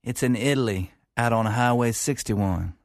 It's in Italy, out on Highway 61.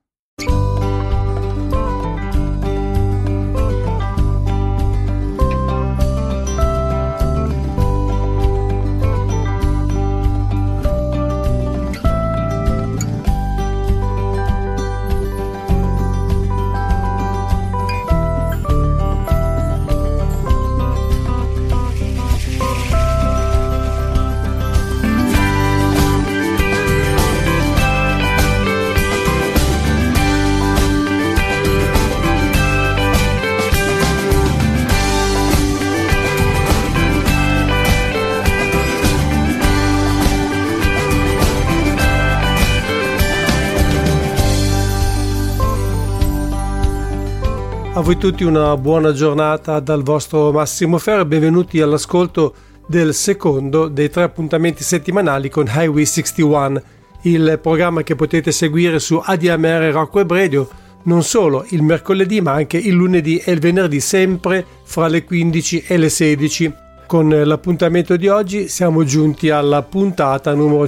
A voi tutti una buona giornata dal vostro Massimo Ferro e benvenuti all'ascolto del secondo dei 3 appuntamenti settimanali con Highway 61, il programma che potete seguire su ADMR Rock Web Radio non solo il mercoledì ma anche il lunedì e il venerdì, sempre fra le 15 e le 16. Con l'appuntamento di oggi siamo giunti alla puntata numero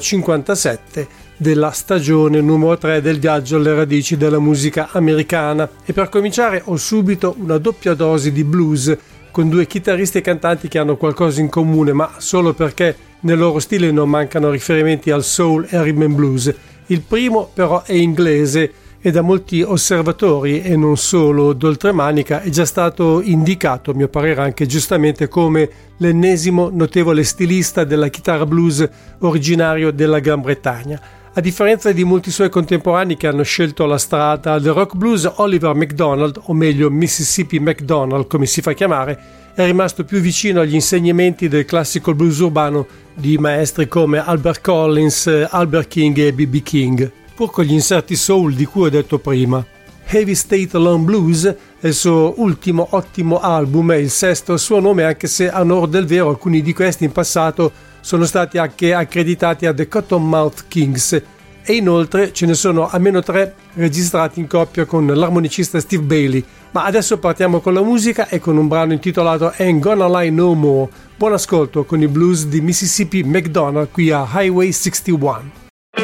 57 della stagione numero 3 del viaggio alle radici della musica americana, e per cominciare ho subito una doppia dose di blues con 2 chitarristi e cantanti che hanno qualcosa in comune, ma solo perché nel loro stile non mancano riferimenti al soul e al rhythm and blues. Il primo però è inglese e da molti osservatori e non solo d'oltremanica è già stato indicato, a mio parere anche giustamente, come l'ennesimo notevole stilista della chitarra blues originario della Gran Bretagna. A differenza di molti suoi contemporanei che hanno scelto la strada del rock blues, Oliver McDonald, o meglio Mississippi McDonald come si fa chiamare, è rimasto più vicino agli insegnamenti del classico blues urbano di maestri come Albert Collins, Albert King e B.B. King, pur con gli inserti soul di cui ho detto prima. Heavy State Alone Blues è il suo ultimo ottimo album, è il sesto a suo nome, anche se a onor del vero alcuni di questi in passato sono stati anche accreditati a The Cottonmouth Kings, e inoltre ce ne sono almeno 3 registrati in coppia con l'armonicista Steve Bailey. Ma adesso partiamo con la musica e con un brano intitolato Ain't Gonna Lie No More. Buon ascolto con i blues di Mississippi McDonald qui a Highway 61.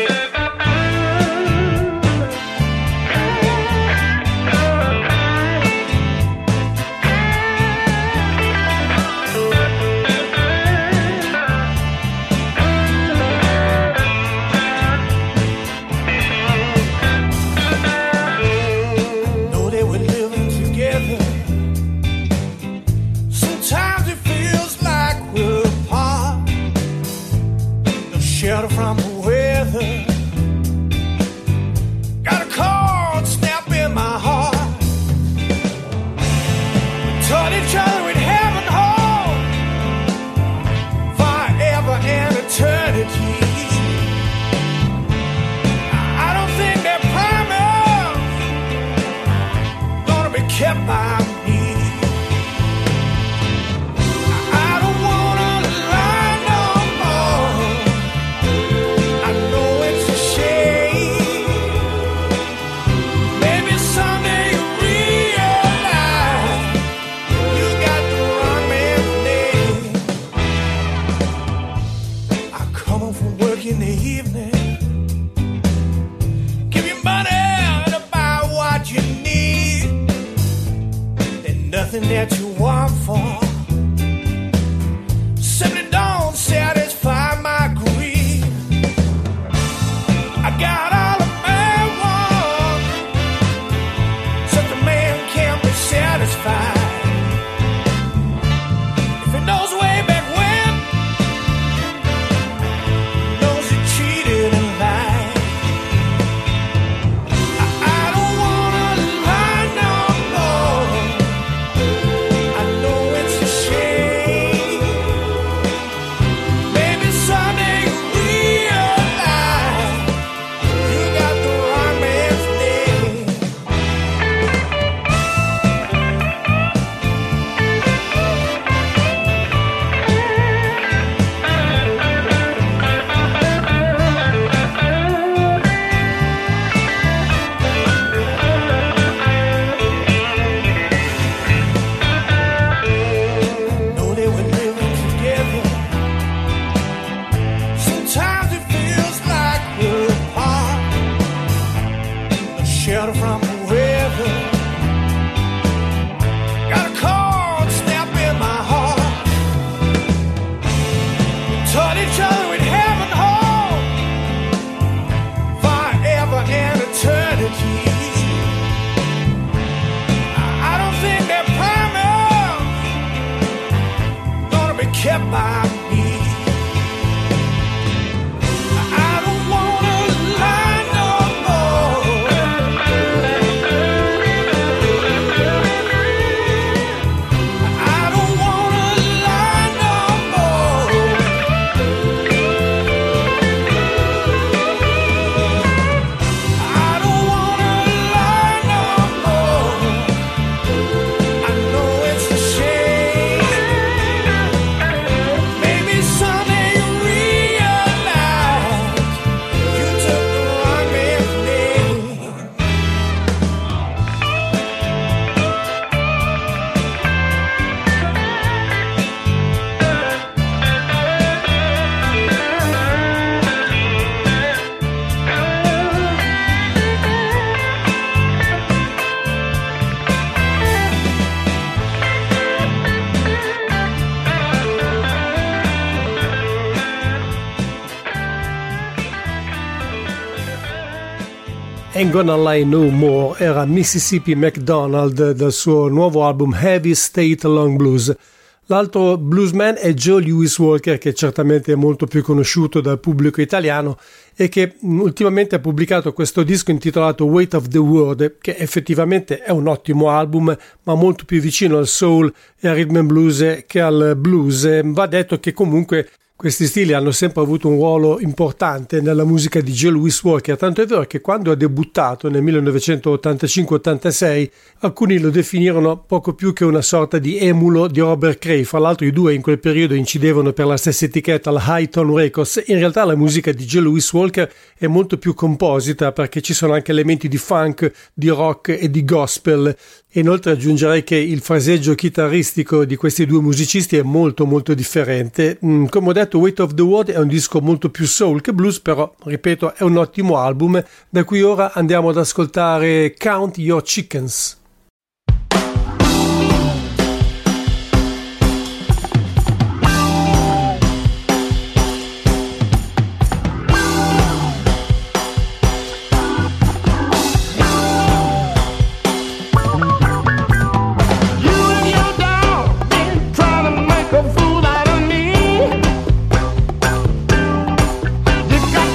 Shelter from the weather. Got a cold snap in my heart. Told each other we'd have and hold forever and eternity. I don't think that promise gonna be kept by me. In the evening, give you money to buy what you need, and nothing that you want for simply don't satisfy my greed. I got all a man wants, such a man can't be satisfied if he knows way back when. You Ain't Gonna Lie No More era Mississippi MacDonald dal suo nuovo album Heavy State Long Blues. L'altro bluesman è Joe Louis Walker, che certamente è molto più conosciuto dal pubblico italiano e che ultimamente ha pubblicato questo disco intitolato Weight of the World, che effettivamente è un ottimo album, ma molto più vicino al soul e al rhythm and blues che al blues. Va detto che comunque questi stili hanno sempre avuto un ruolo importante nella musica di Joe Louis Walker, tanto è vero che quando ha debuttato nel 1985-86 alcuni lo definirono poco più che una sorta di emulo di Robert Cray. Fra l'altro i due in quel periodo incidevano per la stessa etichetta, la High Tone Records. In realtà la musica di Joe Louis Walker è molto più composita, perché ci sono anche elementi di funk, di rock e di gospel. Inoltre aggiungerei che il fraseggio chitarristico di questi due musicisti è molto molto differente. Come ho detto, Weight of the World è un disco molto più soul che blues, però ripeto è un ottimo album, da cui ora andiamo ad ascoltare Count Your Chickens.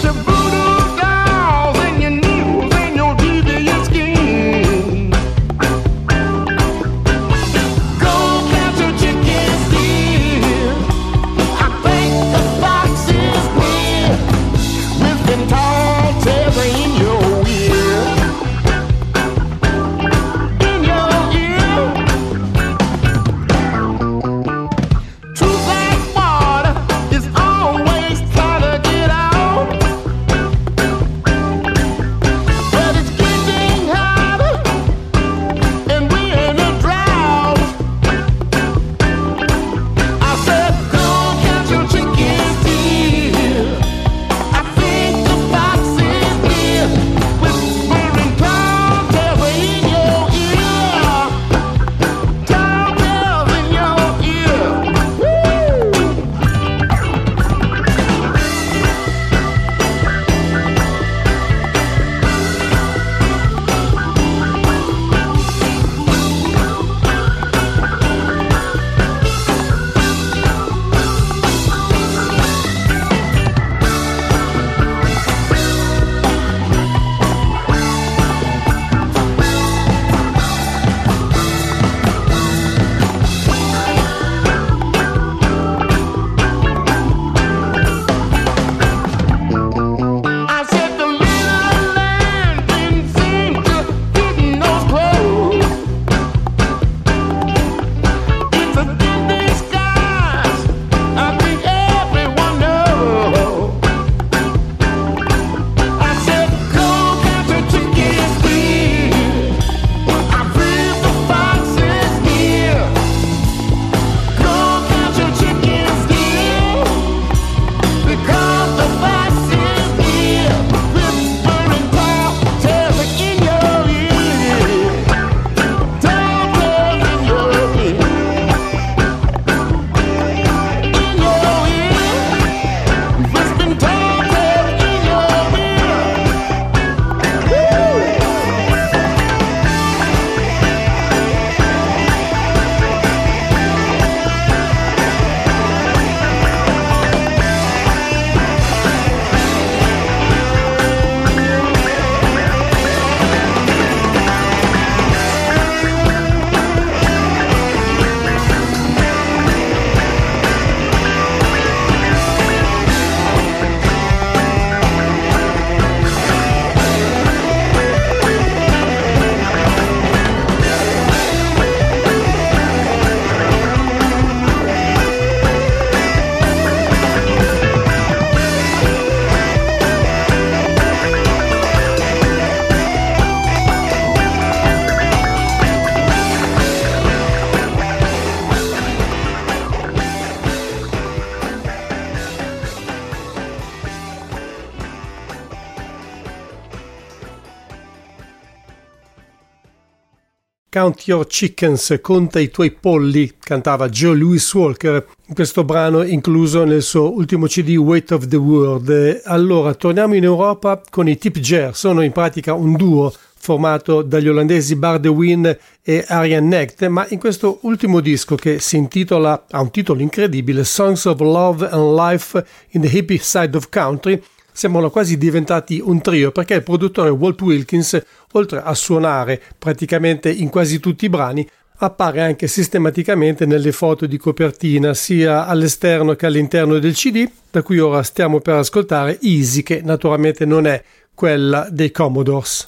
Voodoo dolls and your needles and your devious skin. Count Your Chickens, conta i tuoi polli, cantava Joe Louis Walker in questo brano incluso nel suo ultimo CD Weight of the World. Allora torniamo in Europa con i Tip Jar, sono in pratica un duo formato dagli olandesi Bart de Win e Arjen Necht, ma in questo ultimo disco che si intitola, ha un titolo incredibile, Songs of Love and Life in the Hippie Side of Country, sembrano quasi diventati un trio perché il produttore Walt Wilkins, oltre a suonare praticamente in quasi tutti i brani, appare anche sistematicamente nelle foto di copertina sia all'esterno che all'interno del CD, da cui ora stiamo per ascoltare Easy, che naturalmente non è quella dei Commodores.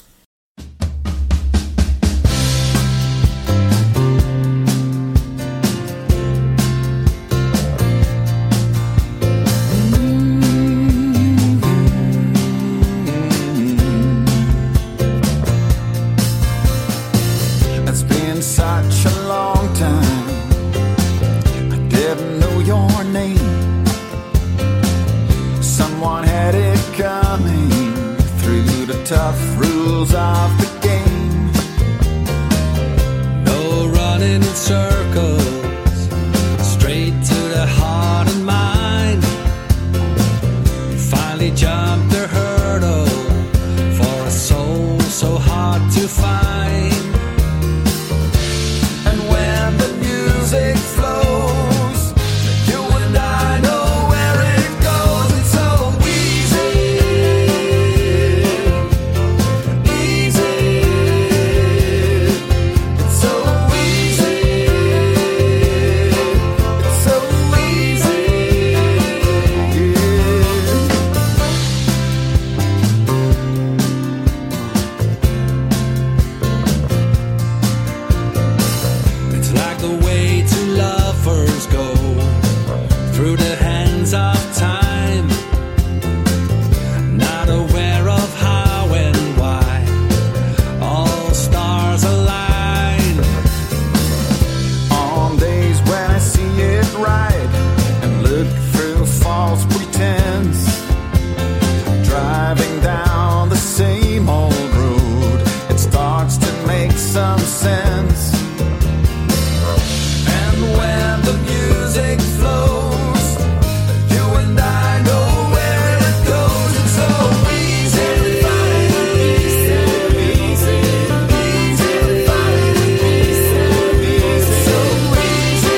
Such a long time I didn't know your name. Someone had it coming through the tough rules of the game. No running in circles, straight to the heart and mind. You finally jumped the hurdle for a soul so hard to find. Music flows, you and I know where it goes. It's so easy, easy. It's so easy, it's so easy, It's like the way two lovers go through the hands of time, not aware of how and why all stars align. On days when I see it right and look through false pretense, driving down the same old road, it starts to make some sense. When the music flows, you and I know where it goes. It's so easy, easy, easy, easy, so easy,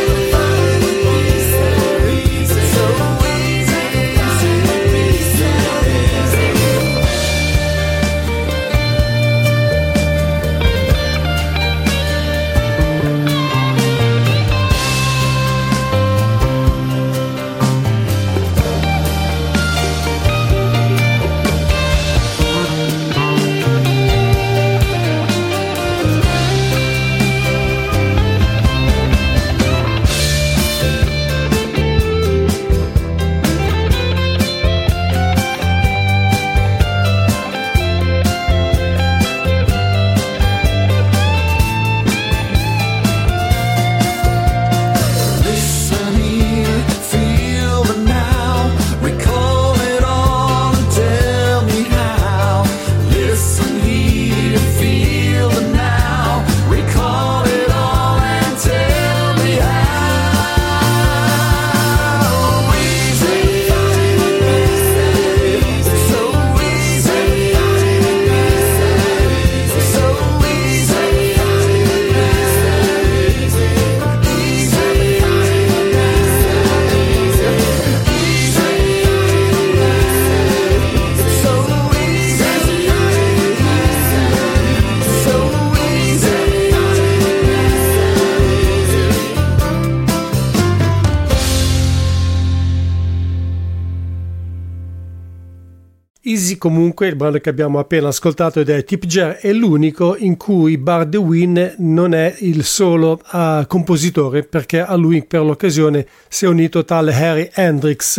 Easy comunque, il brano che abbiamo appena ascoltato ed è Tip Jar, è l'unico in cui Bart de Win non è il solo compositore, perché a lui per l'occasione si è unito tale Harry Hendrix.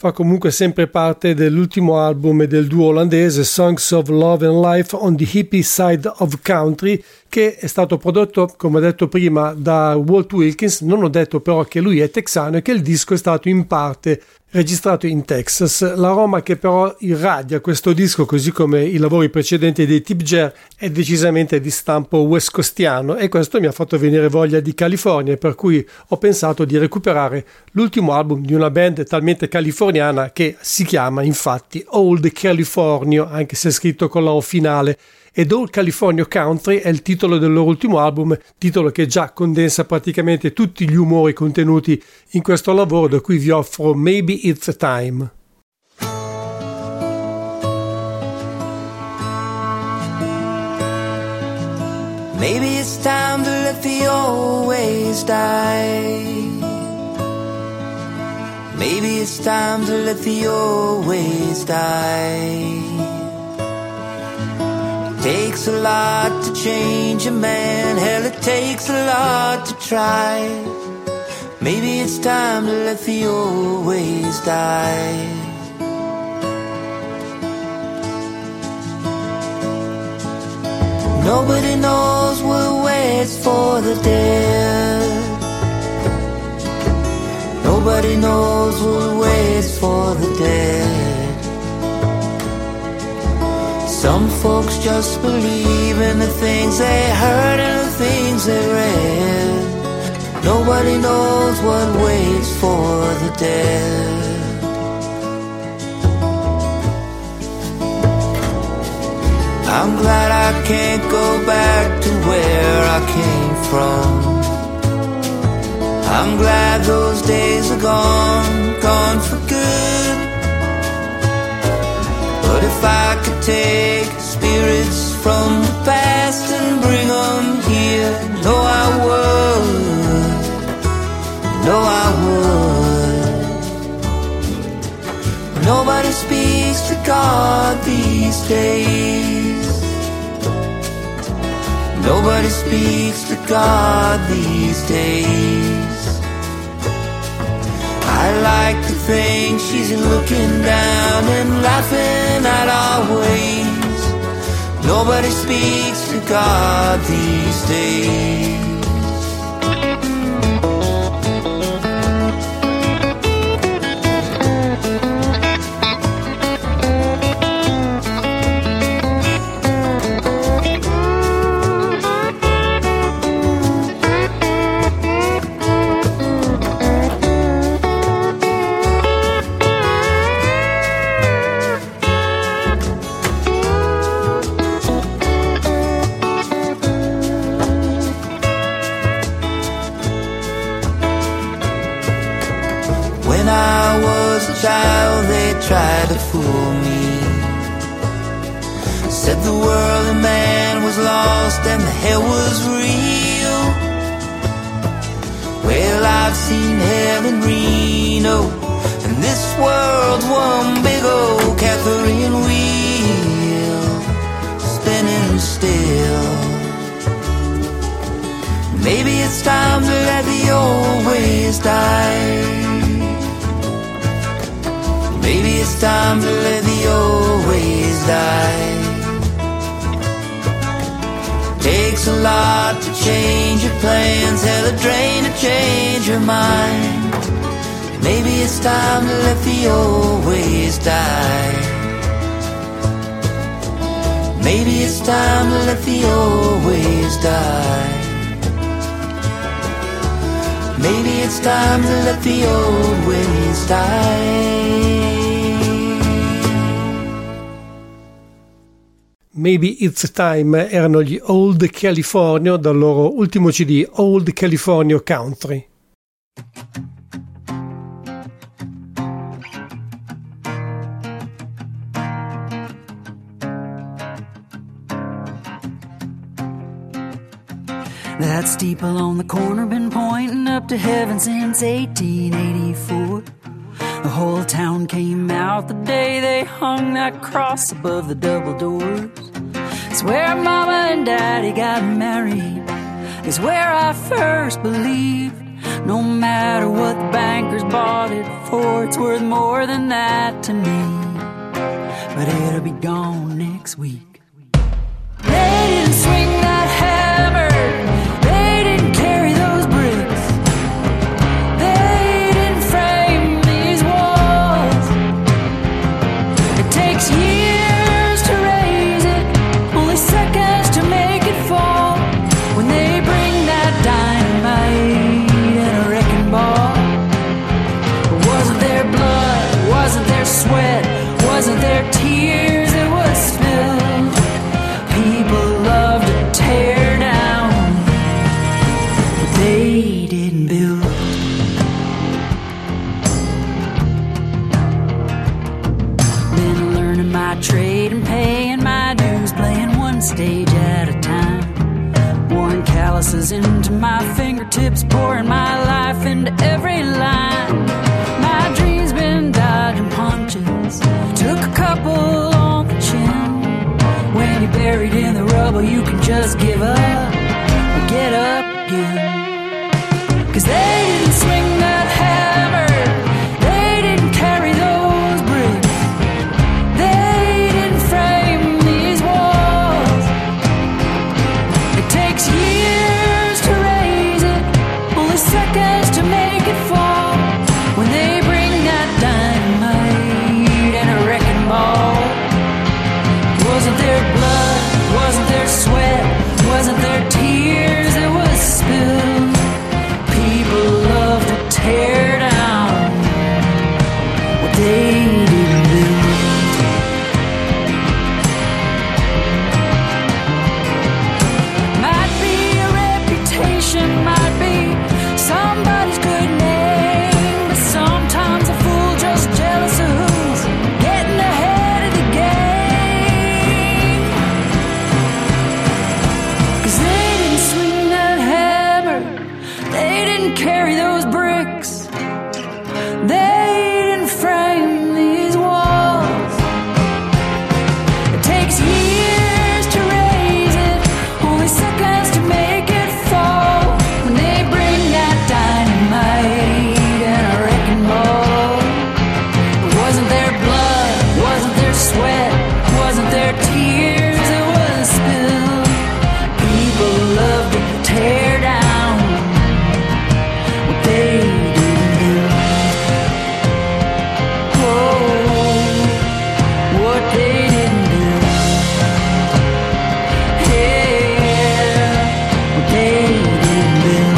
fa comunque sempre parte dell'ultimo album del duo olandese Songs of Love and Life on the Hippie Side of Country, che è stato prodotto, come ho detto prima, da Walt Wilkins. Non ho detto però che lui è texano e che il disco è stato in parte registrato in Texas. L'aroma che però irradia questo disco, così come i lavori precedenti dei Tip Jar, è decisamente di stampo west coastiano, e questo mi ha fatto venire voglia di California, per cui ho pensato di recuperare l'ultimo album di una band talmente californiana che si chiama infatti Old California, anche se è scritto con la O finale. Ed Old California Country è il titolo del loro ultimo album, titolo che già condensa praticamente tutti gli umori contenuti in questo lavoro, da cui vi offro Maybe It's Time. Maybe it's time to let the old ways die. Maybe it's time to let the old ways die. Takes a lot to change a man, hell it takes a lot to try. Maybe it's time to let the old ways die. Nobody knows what waits for the dead. Nobody knows what waits for the dead. Some folks just believe in the things they heard and the things they read. Nobody knows what waits for the dead. I'm glad I can't go back to where I came from. I'm glad those days are gone, gone for good. But if I could take spirits from the past and bring them here, no I would, no I would. Nobody speaks to God these days. Nobody speaks to God these days. I like to think she's looking down and laughing at our ways. Nobody speaks to God these days. Child, they tried to fool me. Said the world and man was lost and the hell was real. Well, I've seen hell in Reno, and this world's one big old Catherine wheel, spinning still. Maybe it's time to let the old ways die. Maybe it's time to let the old ways die. Takes a lot to change your plans, hell a drain to change your mind. Maybe it's time to let the old ways die. Maybe it's time to let the old ways die. Maybe it's time to let the old ways die. Maybe It's Time erano gli Old California dal loro ultimo CD Old California Country. That steeple on the corner been pointing up to heaven since 1884. The whole town came out the day they hung that cross above the double doors. It's where Mama and Daddy got married. It's where I first believed No matter what the bankers bought it for, it's worth more than that to me. But it'll be gone next week. They didn't swing that hammer, they didn't carry those bricks, they didn't frame these walls. It takes years to raise it, only seconds to make it fall. When they bring that dynamite and a wrecking ball, wasn't there blood, wasn't there sweat, wasn't there tears that was spilled? People love to tear down, but they didn't build. Been learning my trade and paying my dues, playing one stage at a time. Pouring calluses into my fingertips, pouring my life into every line. My dream's been dodging punches, took a couple on the chin. When you're buried in the rubble, you can just give up or get up again. 'Cause they didn't swing that hammer, they didn't carry those bricks, they didn't frame these walls. It takes years to raise it, only seconds to make it fall. When they bring that dynamite and a wrecking ball, wasn't there blood, wasn't there sweat, wasn't there tears that was spilled? People love to tear down what they didn't build. Might be a reputation, might be somebody's good name, but sometimes a fool just jealous of who's getting ahead of the game. 'Cause they didn't swing that hammer, they didn't carry those bricks, they didn't frame these walls. It takes years to raise it, only seconds to make it fall. When they bring that dynamite and a wrecking ball, wasn't there blood, wasn't there sweat, wasn't there tears that was spilled? People love to tear down what they didn't build. Oh, what they didn't build. Yeah, what they didn't build.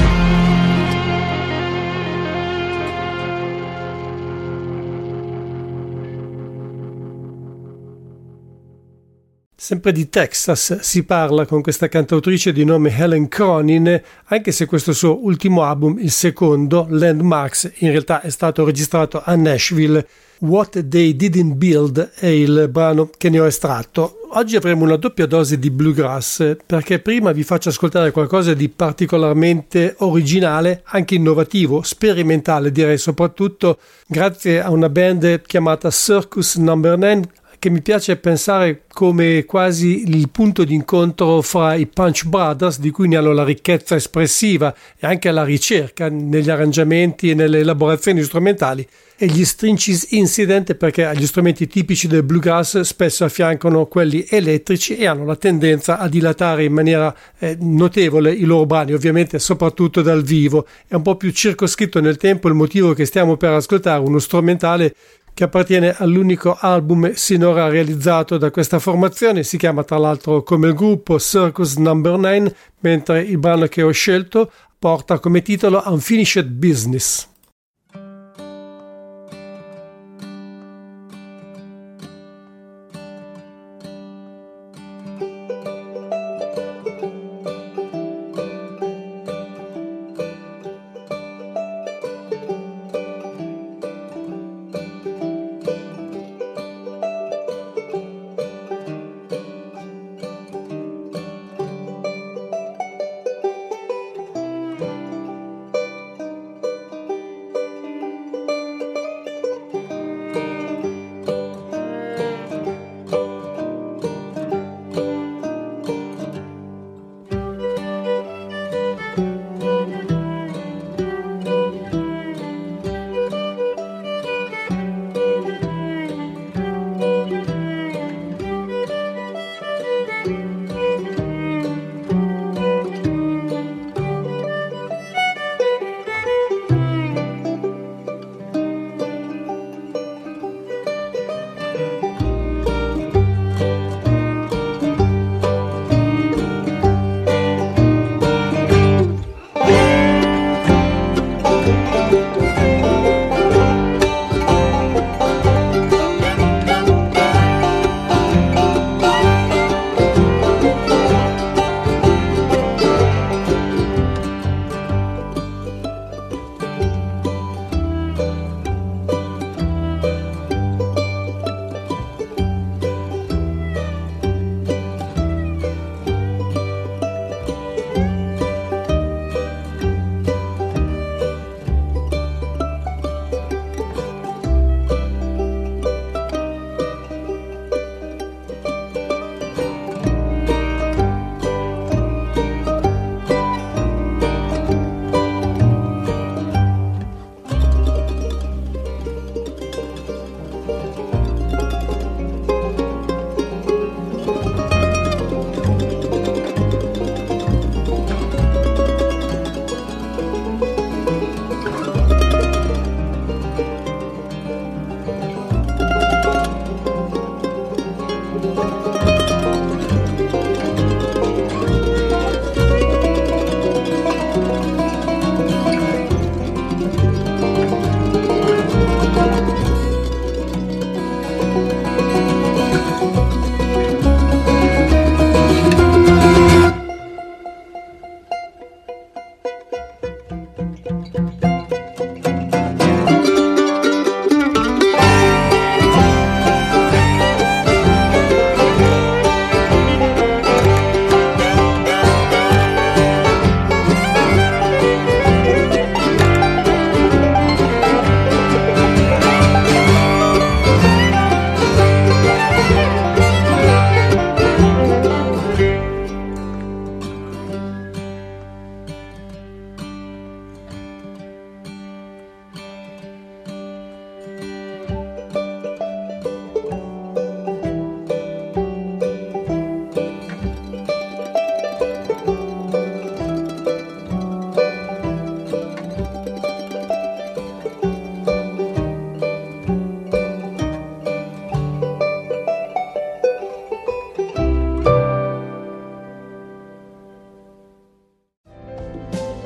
Sempre di Texas si parla con questa cantautrice di nome Helen Cronin, anche se questo suo ultimo album, il secondo, Landmarks, in realtà è stato registrato a Nashville. What They Didn't Build è il brano che ne ho estratto. Oggi avremo una doppia dose di bluegrass, perché prima vi faccio ascoltare qualcosa di particolarmente originale, anche innovativo, sperimentale direi, soprattutto grazie a una band chiamata Circus Number 9, che mi piace pensare come quasi il punto di incontro fra i Punch Brothers, di cui ne hanno la ricchezza espressiva e anche la ricerca negli arrangiamenti e nelle elaborazioni strumentali, e gli Stringis Incident, perché agli strumenti tipici del bluegrass spesso affiancano quelli elettrici e hanno la tendenza a dilatare in maniera notevole i loro brani, ovviamente soprattutto dal vivo. È un po' più circoscritto nel tempo il motivo che stiamo per ascoltare, uno strumentale che appartiene all'unico album sinora realizzato da questa formazione. Si chiama tra l'altro come il gruppo Circus Number 9, mentre il brano che ho scelto porta come titolo Unfinished Business.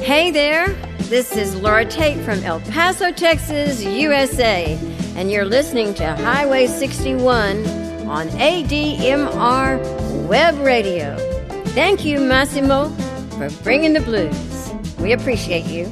Hey there, this is Laura Tate from El Paso, Texas, USA, and you're listening to Highway 61 on ADMR Web Radio. Thank you, Massimo, for bringing the blues. We appreciate you.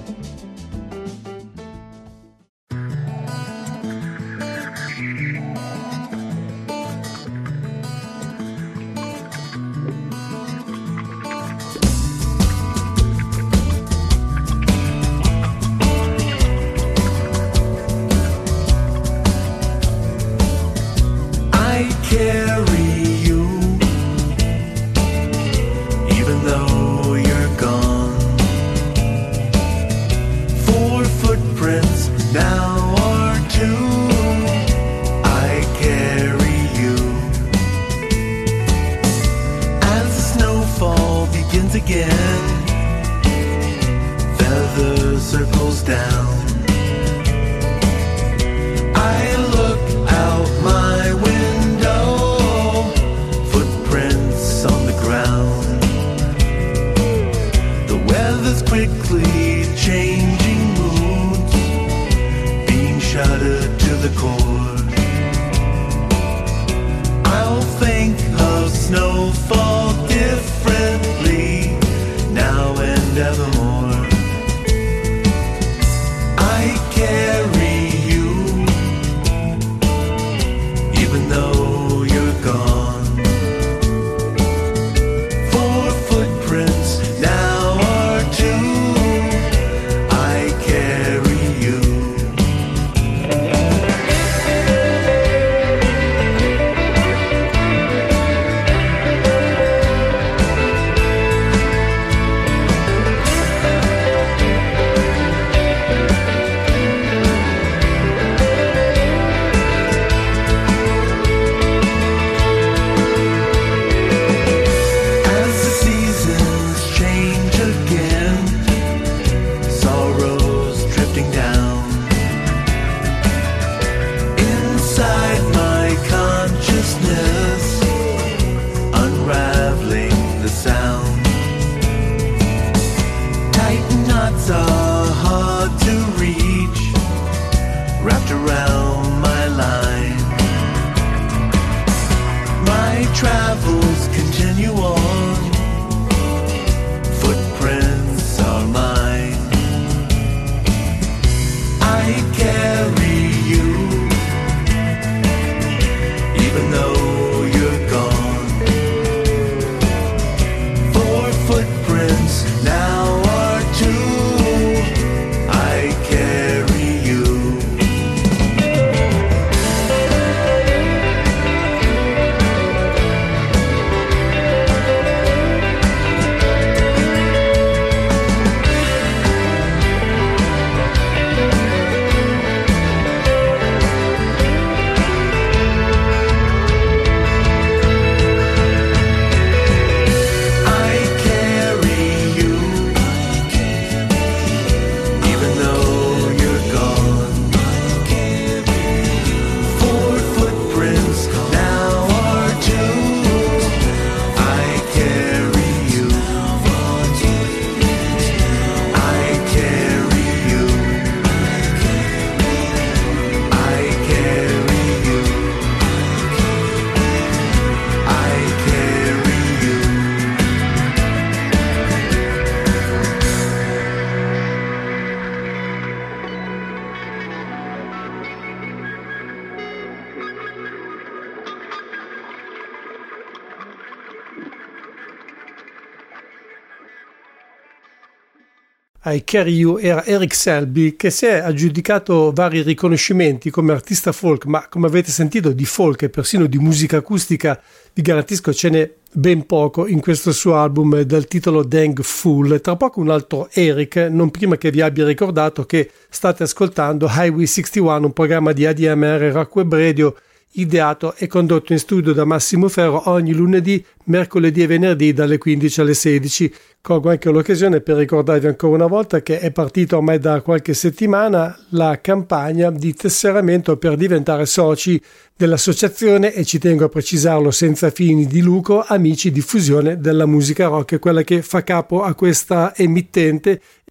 I Carry You era Eric Selby, che si è aggiudicato vari riconoscimenti come artista folk, ma come avete sentito di folk e persino di musica acustica vi garantisco ce n'è ben poco in questo suo album dal titolo Dang Fool. Tra poco un altro Eric, non prima che vi abbia ricordato che state ascoltando Highway 61, un programma di ADMR Rock Web Radio ideato e condotto in studio da Massimo Ferro ogni lunedì, mercoledì e venerdì dalle 15 alle 16. Colgo anche l'occasione per ricordarvi ancora una volta che è partita ormai da qualche settimana la campagna di tesseramento per diventare soci dell'associazione, e ci tengo a precisarlo senza fini di lucro, Amici Diffusione della Musica Rock, quella che fa capo a questa emittente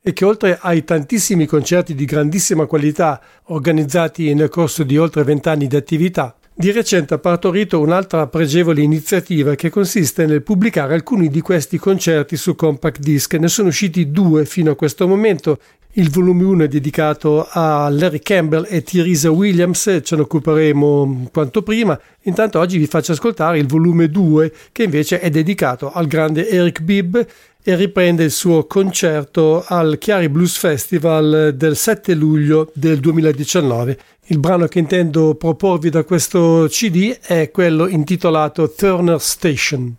e che oltre ai tantissimi concerti di grandissima qualità organizzati nel corso di oltre 20 anni di attività, di recente ha partorito un'altra pregevole iniziativa che consiste nel pubblicare alcuni di questi concerti su compact disc. Ne sono usciti 2 fino a questo momento. Il volume 1 è dedicato a Larry Campbell e Teresa Williams, ce ne occuperemo quanto prima. Intanto oggi vi faccio ascoltare il volume 2, che invece è dedicato al grande Eric Bibb e riprende il suo concerto al Chiari Blues Festival del 7 luglio del 2019. Il brano che intendo proporvi da questo CD è quello intitolato Turner Station.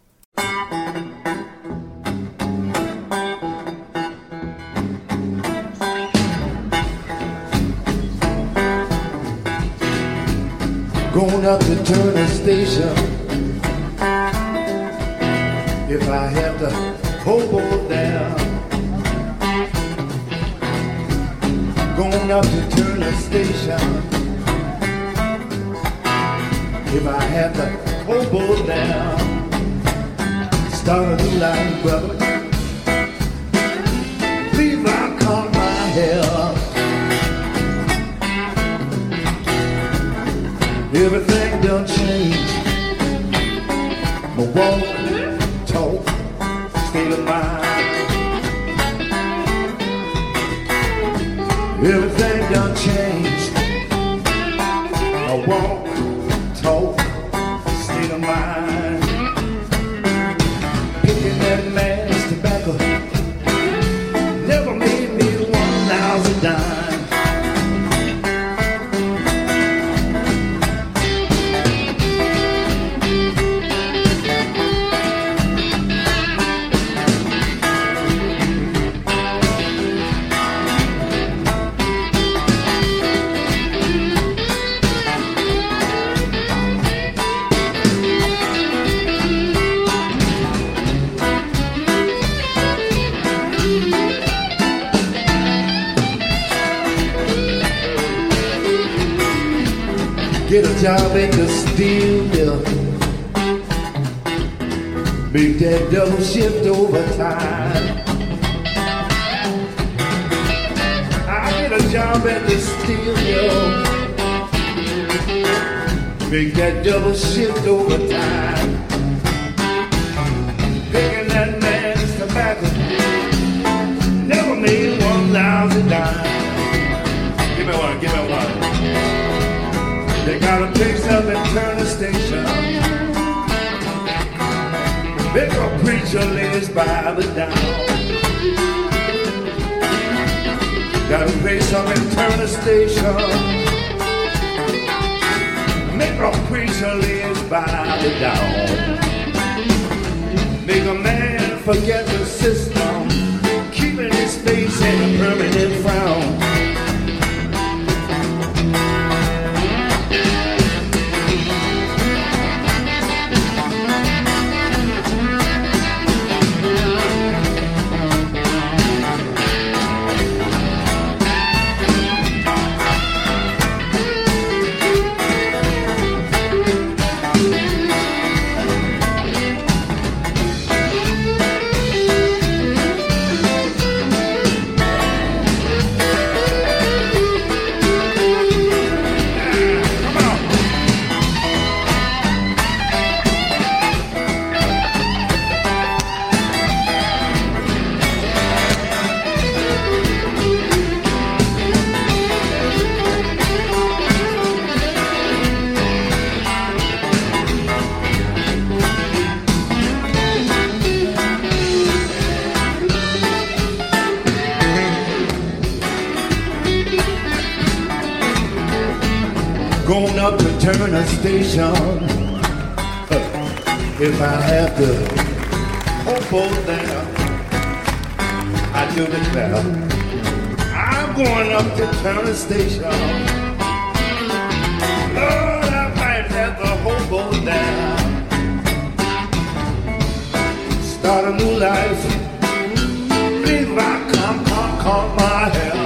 Going up to Turner Station, if I have to hobo down. Going up to Turner Station, if I have to hobo down. Start a new life, brother. Please, I cut my hair. Everything done changed. My walk, talk, state of mind. Everything done changed. My walk, talk, state of mind. Picking that man's tobacco never made me one lousy dime. Get a job at the steel mill, make that double shift overtime. I get a job at the steel mill, make that double shift overtime. Picking that man's tobacco never made one lousy dime. Give me one, give me one. They got a place up in Turner Station. Big old preacher lays by the down. Got a place up in Turner Station. Make a preacher lays by the down. Make a man forget the system, keeping his face in a permanent frown. Going up to Turner Station, if I have to hobo there, I do declare I'm going up to Turner Station. Lord, I might have to hobo there, start a new life. Please, I come my hair.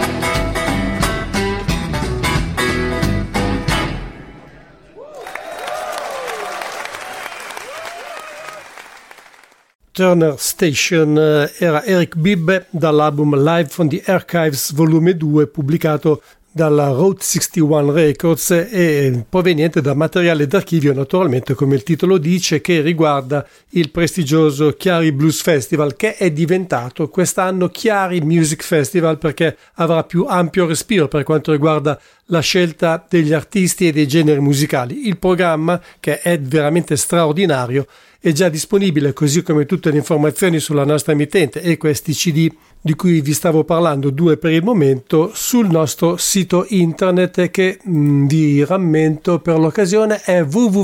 Turner Station era Eric Bibb dall'album Live from the Archives volume 2 pubblicato dalla Route 61 Records e proveniente da materiale d'archivio, naturalmente, come il titolo dice, che riguarda il prestigioso Chiari Blues Festival, che è diventato quest'anno Chiari Music Festival perché avrà più ampio respiro per quanto riguarda la scelta degli artisti e dei generi musicali. Il programma, che è veramente straordinario, è già disponibile, così come tutte le informazioni sulla nostra emittente e questi CD di cui vi stavo parlando, 2 per il momento, sul nostro sito internet che vi rammento per l'occasione è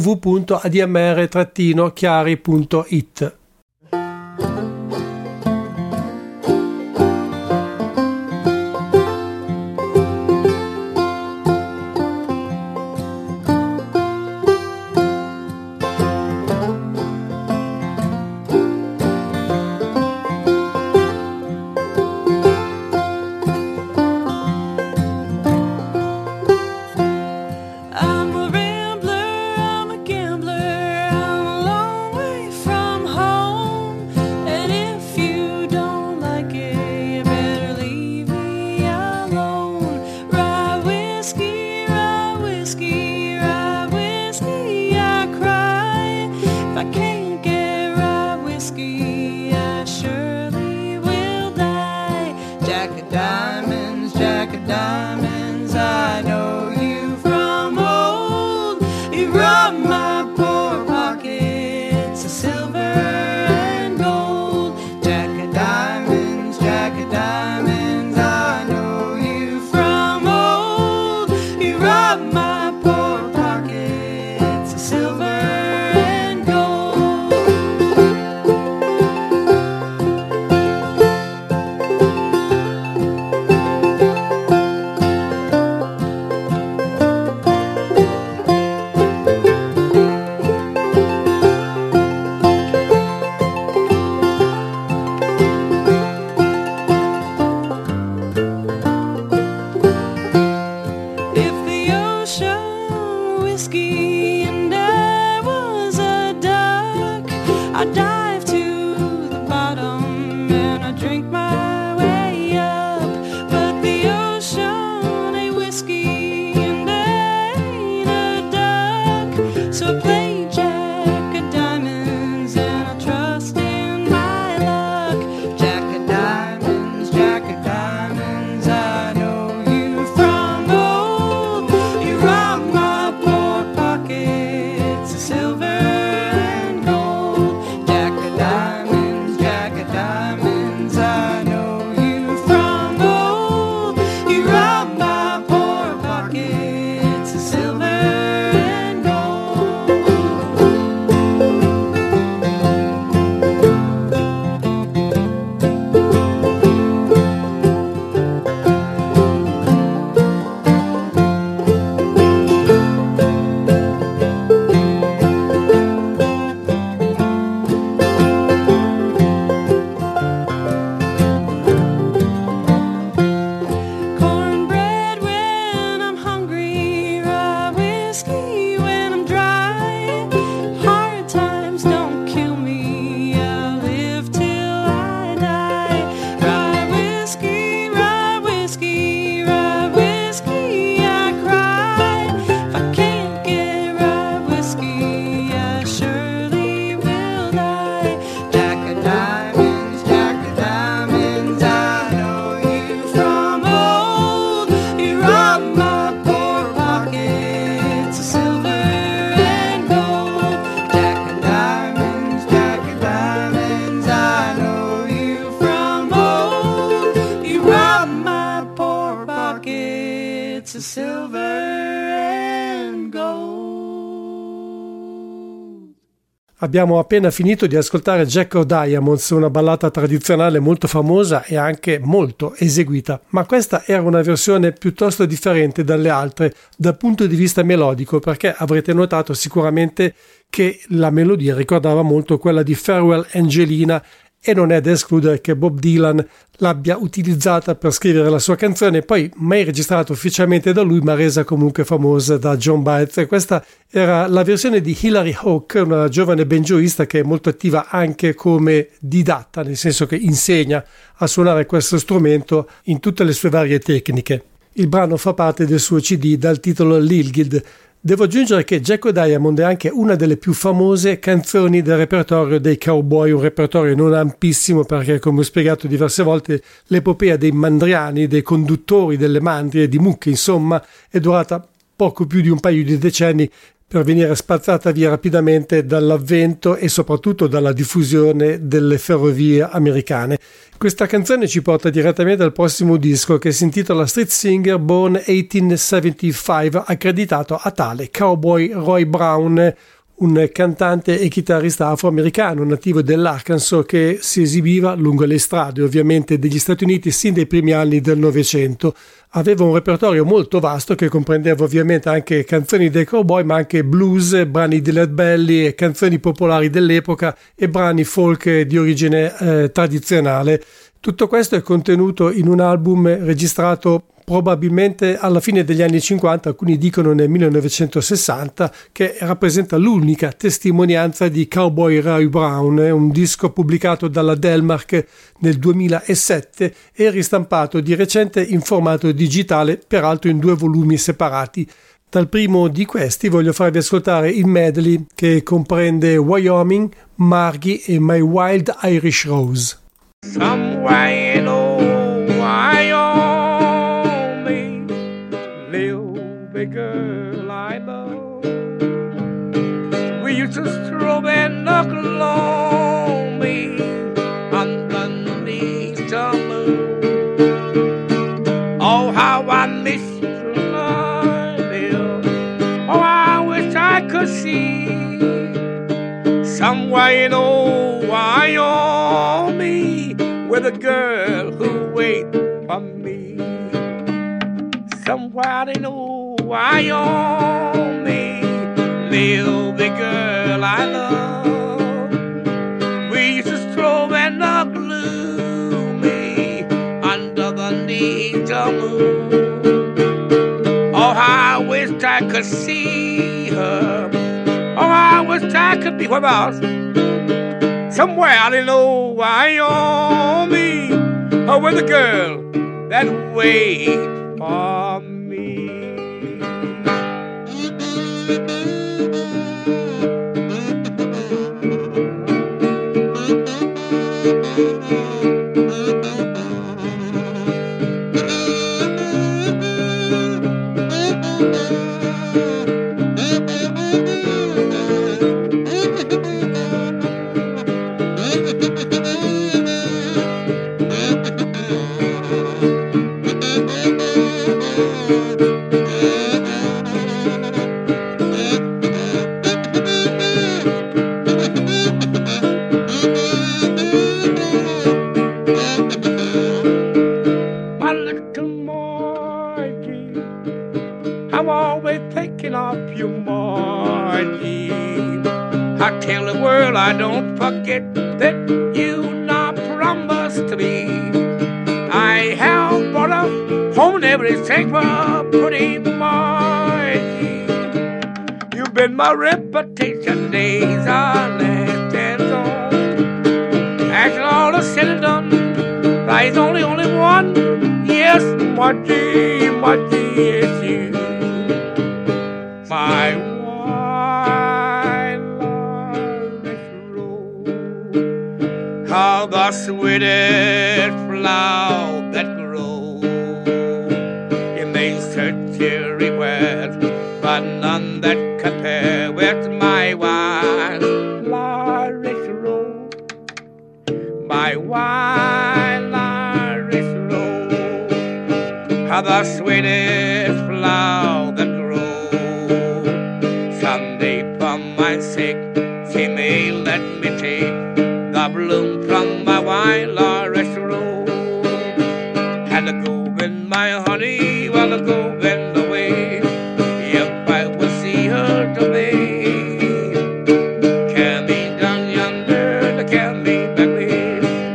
www.admr-chiari.it. Abbiamo appena finito di ascoltare Jack of Diamonds, una ballata tradizionale molto famosa e anche molto eseguita, ma questa era una versione piuttosto differente dalle altre dal punto di vista melodico, perché avrete notato sicuramente che la melodia ricordava molto quella di Farewell Angelina e non è da escludere che Bob Dylan l'abbia utilizzata per scrivere la sua canzone, poi mai registrata ufficialmente da lui ma resa comunque famosa da John Baez. Questa era la versione di Hilary Hawk, una giovane banjoista che è molto attiva anche come didatta, nel senso che insegna a suonare questo strumento in tutte le sue varie tecniche. Il brano fa parte del suo CD dal titolo Lilgid. Devo aggiungere che Jack Diamond è anche una delle più famose canzoni del repertorio dei Cowboy, un repertorio non ampissimo perché, come ho spiegato diverse volte, l'epopea dei mandriani, dei conduttori delle mandrie, di mucche, insomma, è durata poco più di un paio di decenni per venire spazzata via rapidamente dall'avvento e soprattutto dalla diffusione delle ferrovie americane. Questa canzone ci porta direttamente al prossimo disco che si intitola Street Singer Born 1875, accreditato a tale Cowboy Roy Brown, un cantante e chitarrista afroamericano nativo dell'Arkansas che si esibiva lungo le strade ovviamente degli Stati Uniti sin dai primi anni del Novecento. Aveva un repertorio molto vasto che comprendeva ovviamente anche canzoni dei cowboy ma anche blues, brani di Lead Belly, canzoni popolari dell'epoca e brani folk di origine tradizionale. Tutto questo è contenuto in un album registrato probabilmente alla fine degli anni 50, alcuni dicono nel 1960, che rappresenta l'unica testimonianza di Cowboy Roy Brown, un disco pubblicato dalla Delmark nel 2007 e ristampato di recente in formato digitale, peraltro in 2 volumi separati. Dal primo di questi voglio farvi ascoltare il medley che comprende Wyoming, Margie e My Wild Irish Rose. Somewhere in old Wyoming live a girl I know. We used to strobe and knuckle on me underneath the moon. Oh, how I miss you, Bill. Oh, I wish I could see somewhere in old Wyoming with a girl who wait for me. Somewhere in old Wyoming live the girl I love. We used to strobe and glue me under beneath the moon. Oh, I wish I could see her. Oh, I wish I could be, what about somewhere out in old Wyoming, with a girl that wait for me. I tell the world I don't forget that you now promised to me. I have brought up home everything for pretty Margie. You've been my reputation days are last and on. After all the said and done, there's only one. Yes, Margie, Margie, it's you. My how the sweetest flower that grows in these cherry west, but none that compare with my wine, Irish rose, my wine, Irish rose. How the sweetest flower that grows someday for my sake, she may let me take the bloom from my wild Irish rose. And I go in my honey while I go in the way, if I will see her today. Carry me down yonder, carry me back way.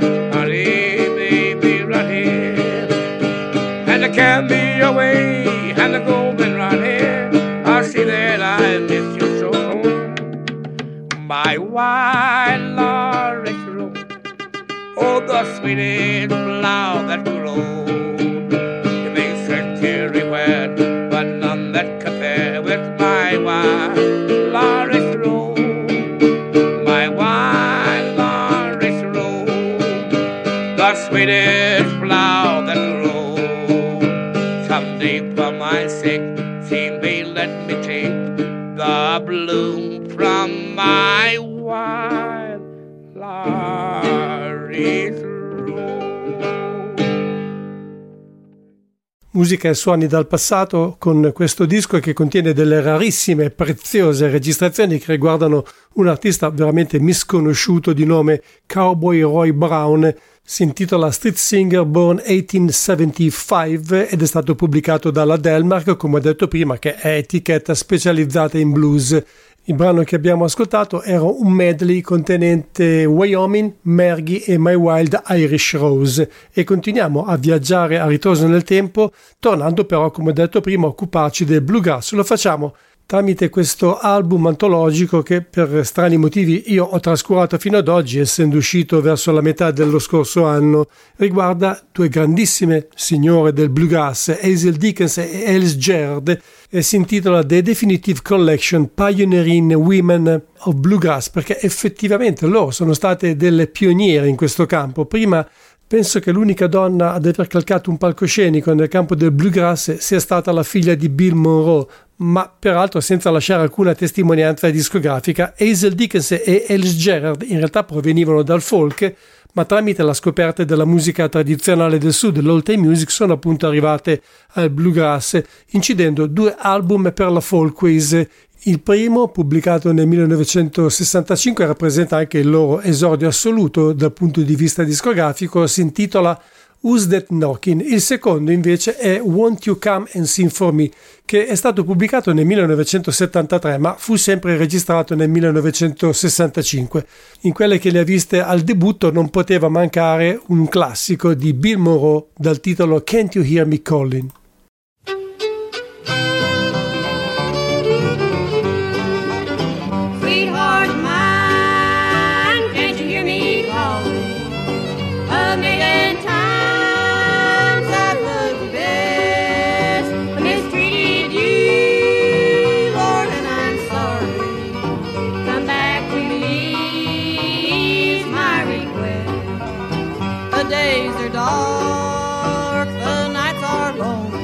the sweetest flower that grows. You may search everywhere, but none that compare with my wife, Loris Rose. My wife, Loris Rose, the sweetest flower that grows. Someday for my sake, she may let me take the bloom from my wild Loris Rose. Musica e suoni dal passato con questo disco che contiene delle rarissime e preziose registrazioni che riguardano un artista veramente misconosciuto di nome Cowboy Roy Brown. Si intitola Street Singer Born 1875 ed è stato pubblicato dalla Delmark, come ho detto prima, che è etichetta specializzata in blues. Il brano che abbiamo ascoltato era un medley contenente Wyoming, Margie e My Wild Irish Rose, e continuiamo a viaggiare a ritroso nel tempo, tornando però, come ho detto prima, a occuparci del bluegrass. Lo facciamo tramite questo album antologico che per strani motivi io ho trascurato fino ad oggi, essendo uscito verso la metà dello scorso anno. Riguarda due grandissime signore del bluegrass, Hazel Dickens e Alice Gerard, e si intitola The Definitive Collection Pioneering Women of Bluegrass, perché effettivamente loro sono state delle pioniere in questo campo. Prima penso che l'unica donna ad aver calcato un palcoscenico nel campo del bluegrass sia stata la figlia di Bill Monroe, ma peraltro senza lasciare alcuna testimonianza discografica. Hazel Dickens e Alice Gerard in realtà provenivano dal folk, ma tramite la scoperta della musica tradizionale del sud, l'old time music, sono appunto arrivate al bluegrass, incidendo 2 album per la Folkways. Il primo, pubblicato nel 1965, rappresenta anche il loro esordio assoluto dal punto di vista discografico, si intitola Who's That Knockin'? Il secondo invece è Won't You Come and Sing For Me, che è stato pubblicato nel 1973 ma fu sempre registrato nel 1965. In quelle che le ha viste al debutto non poteva mancare un classico di Bill Monroe dal titolo Can't You Hear Me Calling? Dark, the nights are long.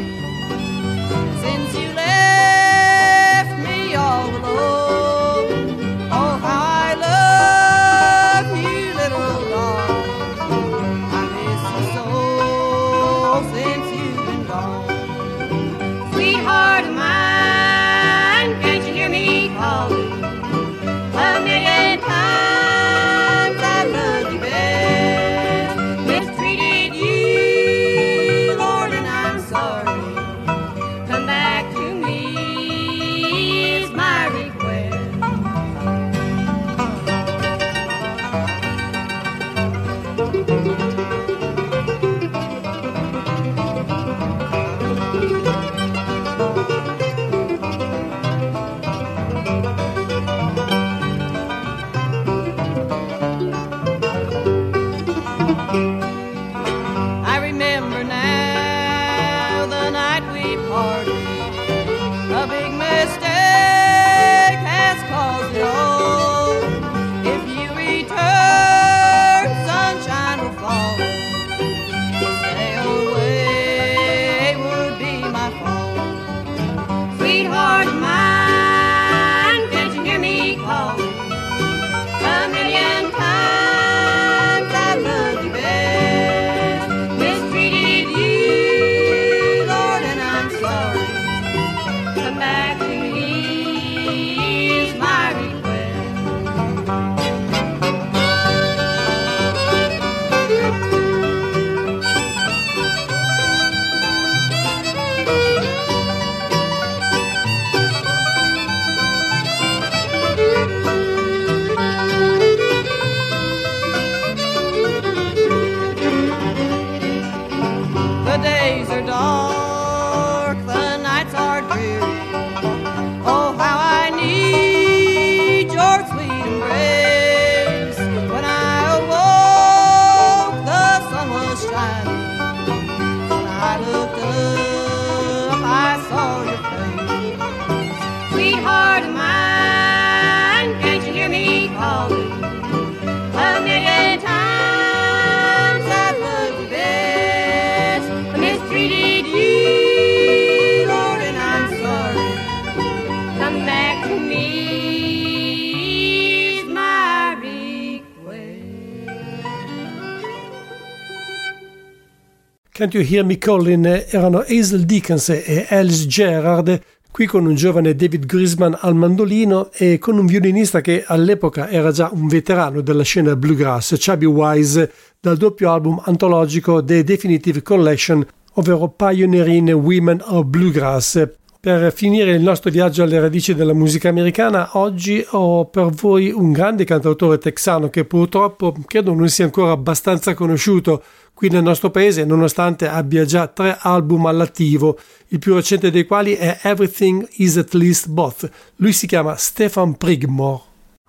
Can't You Hear Me Calling erano Hazel Dickens e Alice Gerrard, qui con un giovane David Grisman al mandolino e con un violinista che all'epoca era già un veterano della scena bluegrass, Chubby Wise, dal doppio album antologico The Definitive Collection, ovvero Pioneering Women of Bluegrass. Per finire il nostro viaggio alle radici della musica americana, oggi ho per voi un grande cantautore texano che purtroppo credo non sia ancora abbastanza conosciuto qui nel nostro paese, nonostante abbia già 3 album all'attivo, il più recente dei quali è Everything is at Least Both. Lui si chiama Stephen Prigmore.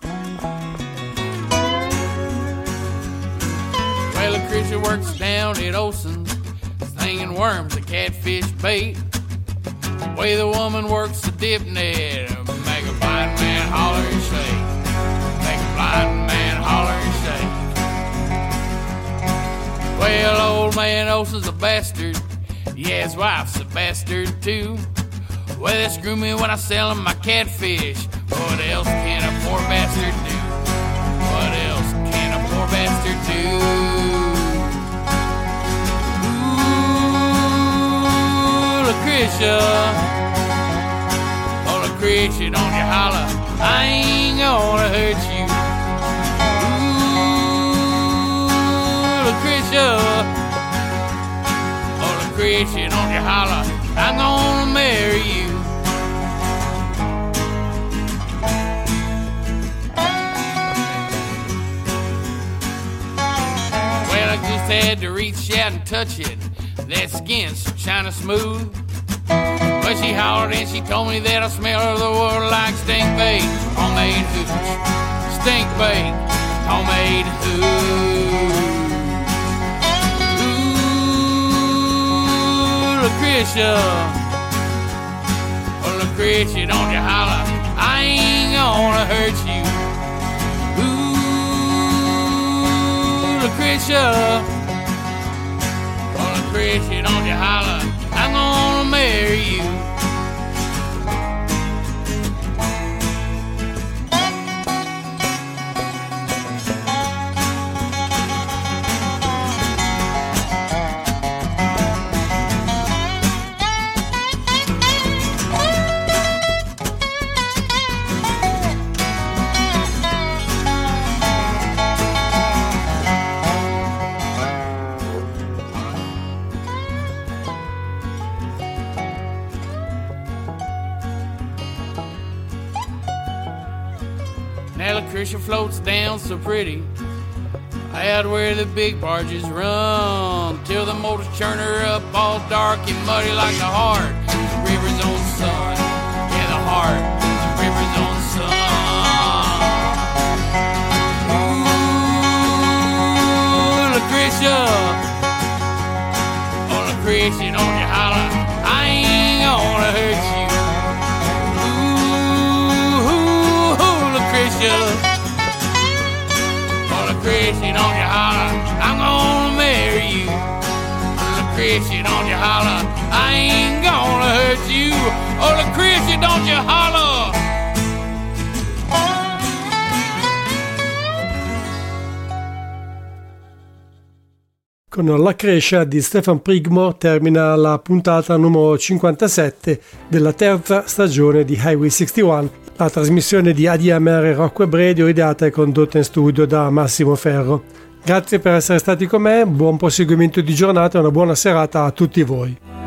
Well, Lucretia works down at Olson's, slinging worms and catfish bait. The way the woman works the dip net, make a blind man holler and shake. Make a blind man holler and shake. Well, old man Olson's a bastard. Yeah, his wife's a bastard too. Well, they screw me when I sell them my catfish. What else can a poor bastard do? What else can a poor bastard do? Lucretia, oh Lucretia, don't you holler, I ain't gonna hurt you. Ooh, Lucretia, oh Lucretia, don't you holler, I'm gonna marry you. Well, I just had to reach out and touch it. That skin's so China smooth. But she hollered and she told me that I smell the world like stink bait, homemade hooch. Stink bait, homemade hooch. Ooh, Lucretia, oh Lucretia, don't you holler, I ain't gonna hurt you. Ooh, Lucretia, Lucretia, don't you holler, I'm gonna marry you. Lucretia floats down so pretty out where the big barges run, till the motors churn her up all dark and muddy like the heart of the river's own son. Yeah, the heart of the river's own son. Ooh, Lucretia, oh Lucretia, don't you holler, I ain't gonna hurt you. Lucretia, oh Lucretia, don't you holler, I'm gonna marry you. Lucretia, don't you holler, I ain't gonna hurt you. Oh Lucretia, don't you holler. Con La Crescia di Stephen Prigmore termina la puntata numero 57 della terza stagione di Highway 61, la trasmissione di ADMR Rock Web Radio ideata e condotta in studio da Massimo Ferro. Grazie per essere stati con me, buon proseguimento di giornata e una buona serata a tutti voi.